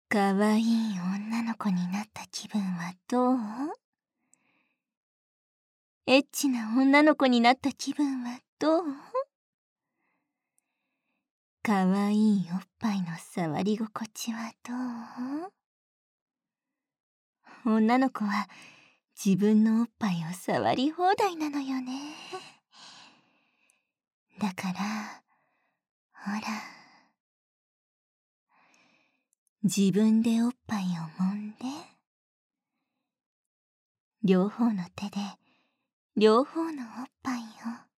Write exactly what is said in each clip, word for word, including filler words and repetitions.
かわいい女の子になった気分はどう？エッチな女の子になった気分はどう？かわいいおっぱいの触り心地はどう？女の子は自分のおっぱいを触り放題なのよね。だからほら、自分でおっぱいを揉んで、両方の手で両方のおっぱいを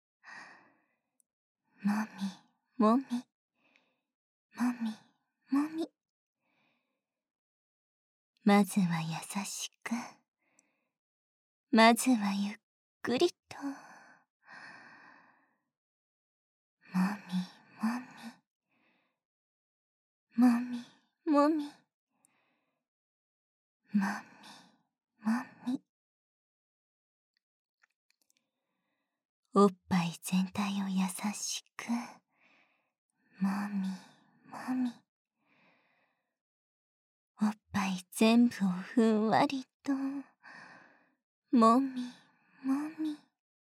もみもみもみもみ、まずは優しく、まずはゆっくりともみもみもみもみもみもみ、おっぱい全体を優しくもみもみ、おっぱい全部をふんわりともみもみ、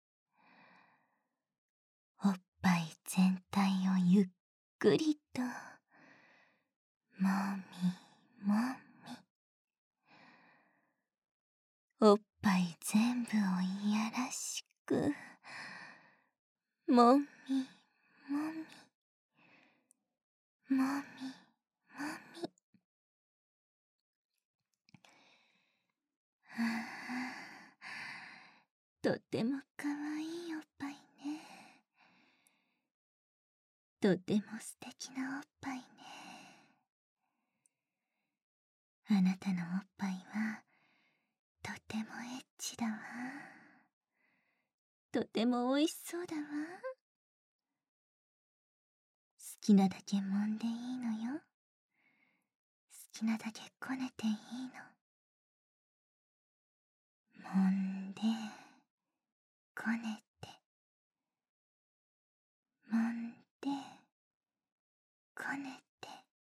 おっぱい全体をゆっくりともみもみ、おっぱい全部をいやらしくもみもみもみもみ、はあ、とてもかわいいおっぱいね。とても素敵なおっぱいね。あなたのおっぱいはとてもエッチだわ。とてもおいしそうだわ。好きなだけ揉んでいいのよ。好きなだけこねていいの。揉んでこねて揉んでこねて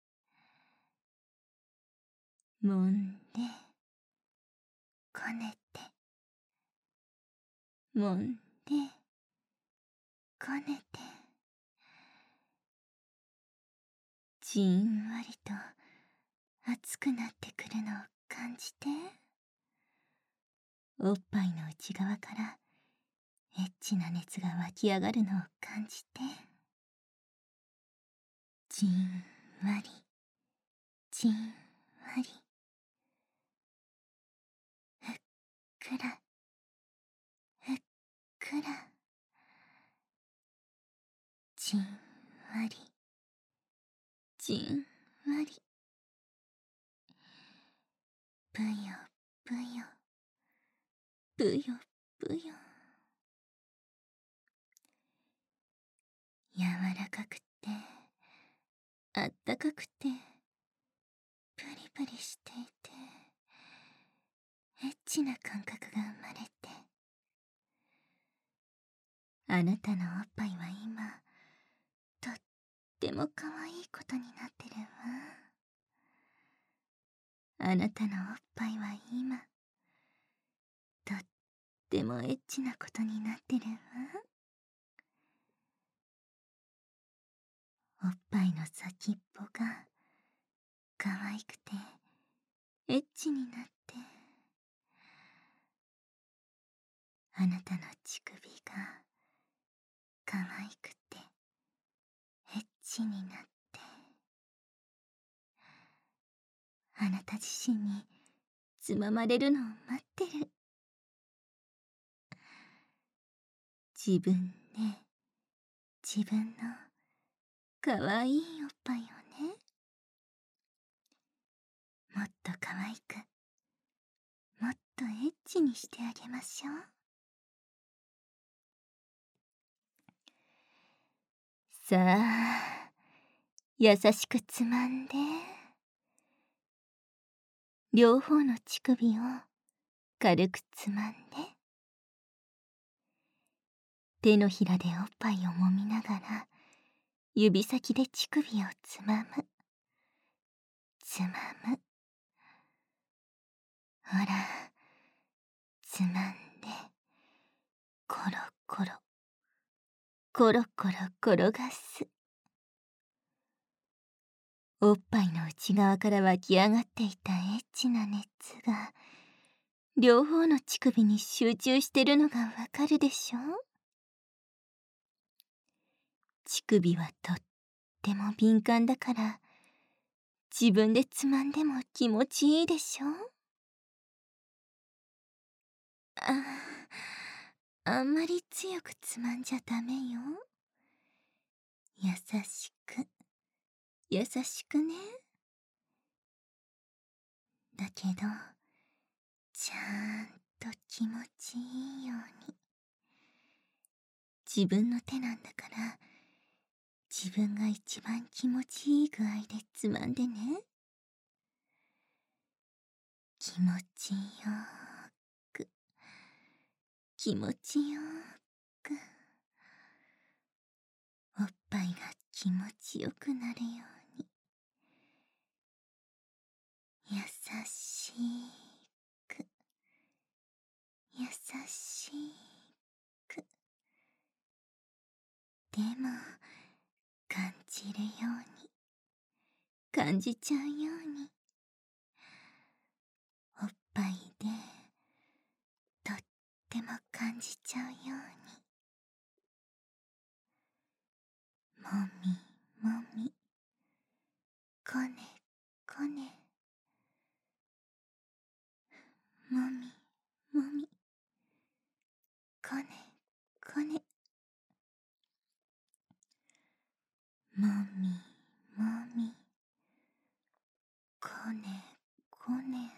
揉んでこねて揉んでこねて、じんわりと熱くなってくるのを感じて、おっぱいの内側からエッチな熱が湧き上がるのを感じて、じんわりじんわり、ふっくらふっくら、じんわりじんわり、ぷよぷよぷよぷよ、柔らかくてあったかくてプリプリしていて、エッチな感覚が生まれて、あなたのおっぱいは今とっても可愛いことになってるわ。あなたのおっぱいは今とってもエッチなことになってるわ。おっぱいの先っぽが可愛くてエッチになって、あなたの乳首が可愛くてエッチになって、あなた自身につままれるのを待ってる。自分ね、自分の可愛いおっぱいをね、もっと可愛くもっとエッチにしてあげましょう。さあ、優しくつまんで、両方の乳首を軽くつまんで、手のひらでおっぱいを揉みながら指先で乳首をつまむつまむほら、つまんで、コロコロ、コロコロ転がす。おっぱいの内側から湧き上がっていたエッチな熱が、両方の乳首に集中してるのがわかるでしょ？乳首はとっても敏感だから、自分でつまんでも気持ちいいでしょ？ああ、あんまり強くつまんじゃダメよ。優しく、優しくね。だけど、ちゃんと気持ちいいように。自分の手なんだから、自分が一番気持ちいい具合でつまんでね。気持ちよーく、気持ちよーく、おっぱいが気持ちよくなるように。優しく、優しく。でも、感じるように、感じちゃうように。おっぱいで、とっても感じちゃうように。もみもみ、こねこね、もみもみ、こねこね、もみもみ、こねこね、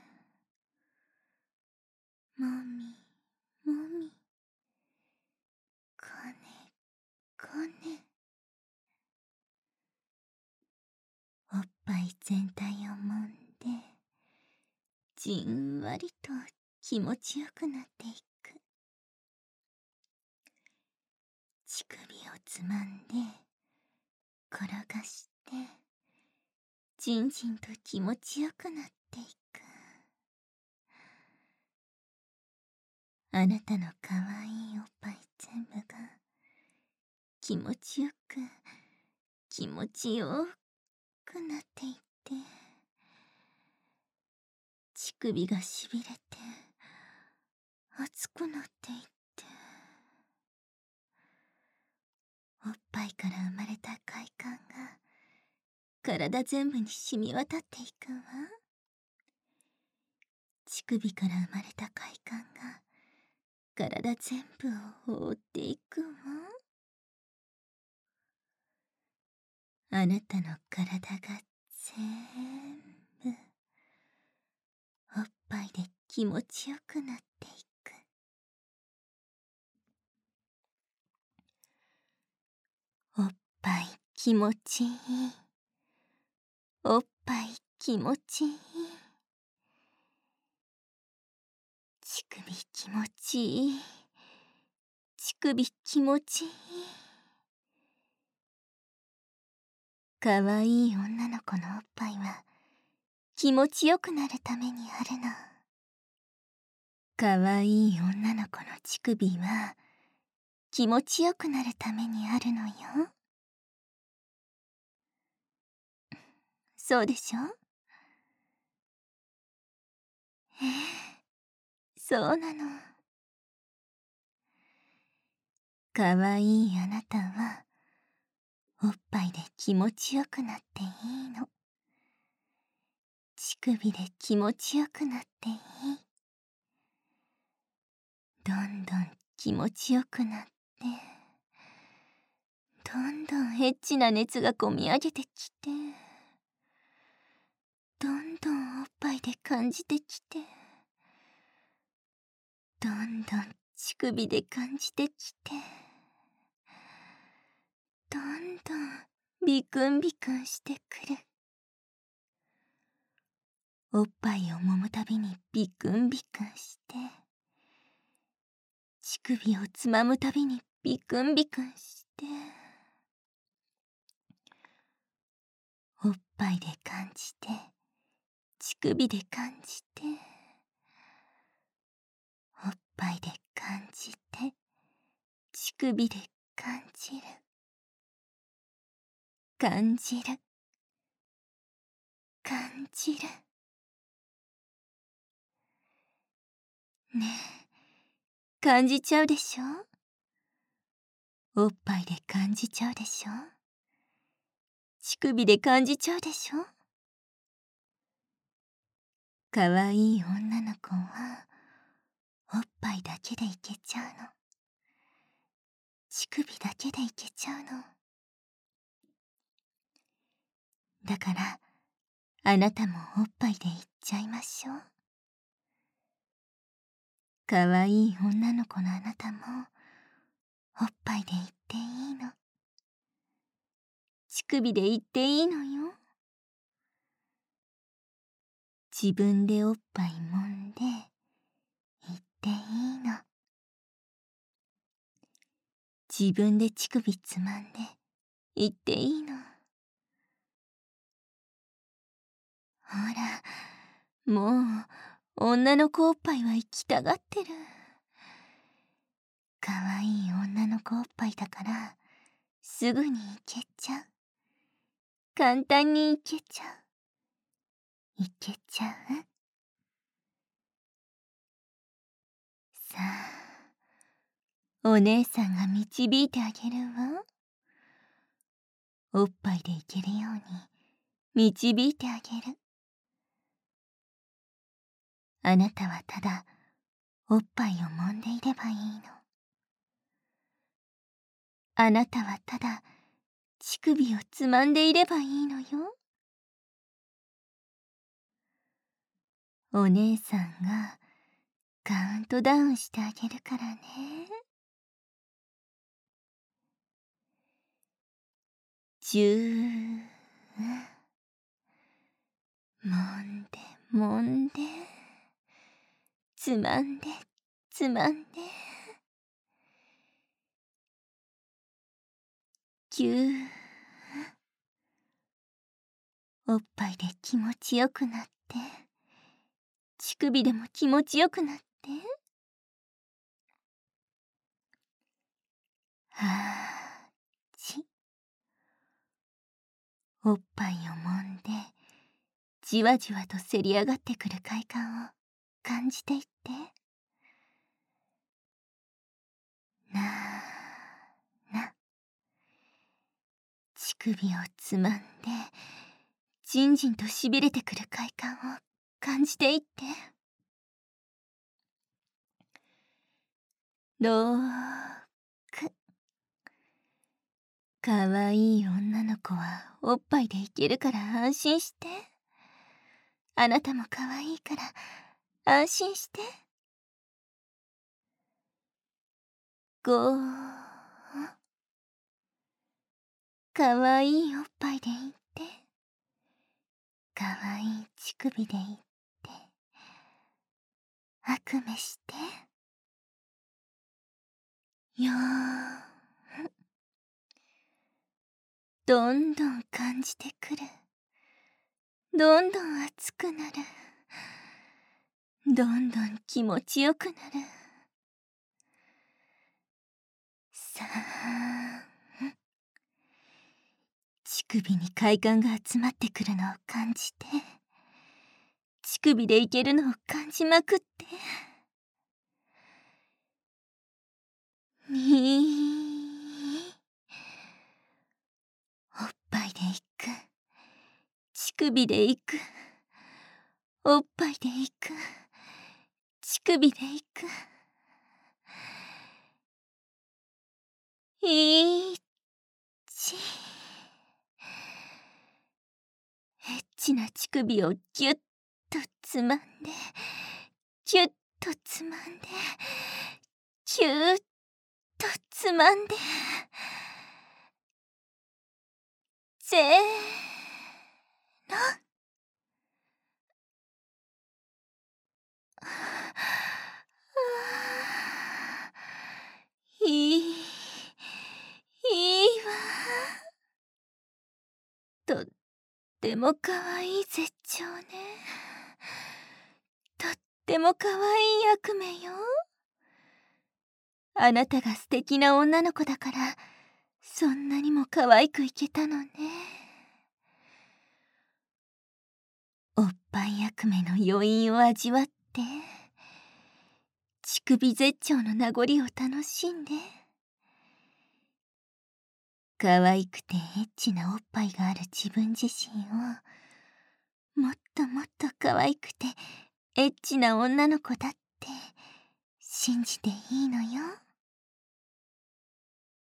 もみもみ、こねこね。おっぱい全体を揉んで、じんわりと気持ちよくなっていく。乳首をつまんで、転がして、じんじんと気持ちよくなっていく。あなたのかわいいおっぱい全部が、気持ちよく、気持ちよくなっていって、乳首がしびれて、熱くなっていって、おっぱいから生まれた快感が、体全部に染み渡っていくわ。乳首から生まれた快感が、体全部を覆っていくわ。あなたの体が全部、おっぱいで気持ちよくなっていく。おっぱい気持ちいい。おっぱい気持ちいい。乳首気持ちいい。乳首気持ちいい。かわいい女の子のおっぱいは気持ちよくなるためにあるの。かわいい女の子の乳首は気持ちよくなるためにあるのよ。そうでしょ？ええ、そうなの。かわいいあなたはおっぱいで気持ちよくなっていいの。乳首で気持ちよくなっていい。どんどん気持ちよくなって、どんどんエッチな熱がこみ上げてきて、どんどんおっぱいで感じてきて、どんどん乳首で感じてきて、どんどんビクンビクンしてくる。おっぱいを揉むたびにビクンビクンして、乳首をつまむたびにビクンビクンして、おっぱいで感じて、乳首で感じて、 ぱいで感じて、乳首で感じる。感じる。感じる。ねえ、感じちゃうでしょ？おっぱいで感じちゃうでしょ？乳首で感じちゃうでしょ？かわいい女の子はおっぱいだけでいけちゃうの。乳首だけでいけちゃうの。だからあなたもおっぱいでいっちゃいましょう。かわいい女の子のあなたもおっぱいでいっていいの。乳首でいっていいのよ。自分でおっぱい揉んでいっていいの。自分で乳首つまんでいっていいの。ほら、もう女の子おっぱいは行きたがってる。かわいい女の子おっぱいだからすぐに行けちゃう。簡単に行けちゃう。行けちゃう。さあ、お姉さんが導いてあげるわ。おっぱいでいけるように導いてあげる。あなたはただおっぱいを揉んでいればいいの。あなたはただ乳首をつまんでいればいいのよ。お姉さんがカウントダウンしてあげるからね。じゅう、もんでもんで、つまんでつまんで、ぎゅー、おっぱいで気持ちよくなって、乳首でも気持ちよくなって。はーち。おっぱいを揉んでじわじわとせり上がってくる快感を感じていって。なーな。乳首をつまんでじんじんとしびれてくる快感を感じていって。ろく。かわいい女の子はおっぱいでいけるから安心して。あなたもかわいいから安心して。ご。かわいいおっぱいでいって、かわいい乳首でいって、あくめして。よー。どんどん感じてくる。どんどん熱くなる。どんどん気持ちよくなる。さあ、乳首に快感が集まってくるのを感じて、乳首でいけるのを感じまくって。にー。おっぱいでいく。乳首でいく。おっぱいでいく。乳首でいく。いち。エッチな乳首をギュッとつまんで、ギュッとつまんで、ギュッとつまんで、せーの。いい、いいわ。とってもかわいい絶頂ね。とってもかわいい悪夢よ。 あなたが素敵な女の子だから、そんなにも可愛くいけたのね。おっぱい役目の余韻を味わって、乳首絶頂の名残を楽しんで、可愛くてエッチなおっぱいがある自分自身を、もっともっと可愛くてエッチな女の子だって信じていいのよ。